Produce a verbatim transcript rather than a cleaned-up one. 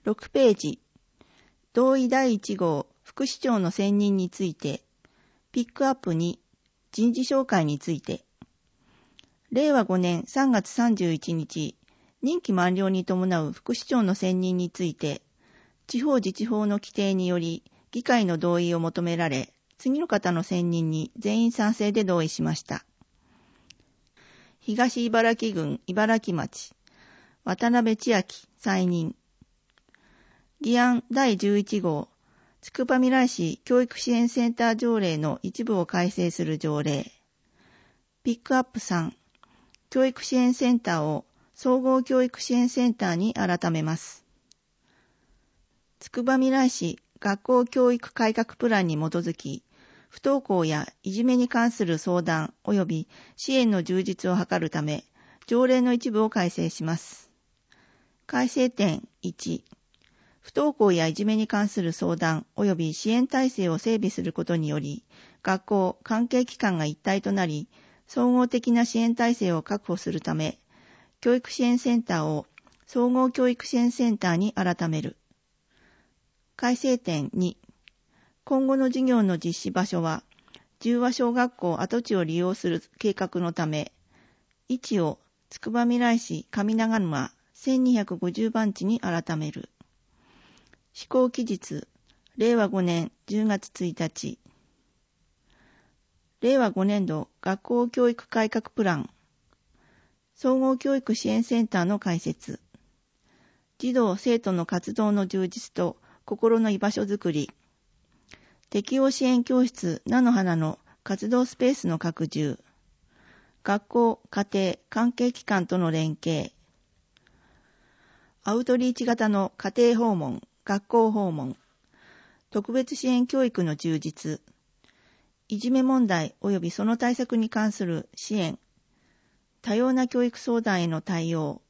ろくページ、同意だいいち号副市長の選任について、ピックアップに人事紹介について、れいわごねんさんがつさんじゅういちにち、任期満了に伴う副市長の選任について、地方自治法の規定により議会の同意を求められ、次の方の選任に全員賛成で同意しました。東茨城郡茨城町、渡辺千秋再任。議案だいじゅういち号、つくばみらい市教育支援センター条例の一部を改正する条例。ピックアップさん、教育支援センターを総合教育支援センターに改めます。つくばみらい市学校教育改革プランに基づき、不登校やいじめに関する相談及び支援の充実を図るため、条例の一部を改正します。改正点いち、不登校やいじめに関する相談及び支援体制を整備することにより、学校、関係機関が一体となり、総合的な支援体制を確保するため、教育支援センターを総合教育支援センターに改める。改正点に、今後の授業の実施場所は、十和小学校跡地を利用する計画のため、位置をつくばみらい市上長沼せんにひゃくごじゅうばんちに改める。施行期日、れいわごねんじゅうがつついたち。れいわごねん度学校教育改革プラン。総合教育支援センターの開設。児童生徒の活動の充実と心の居場所づくり。適応支援教室菜の花の活動スペースの拡充。学校、家庭、関係機関との連携。アウトリーチ型の家庭訪問、学校訪問。特別支援教育の充実。いじめ問題及びその対策に関する支援。多様な教育相談への対応。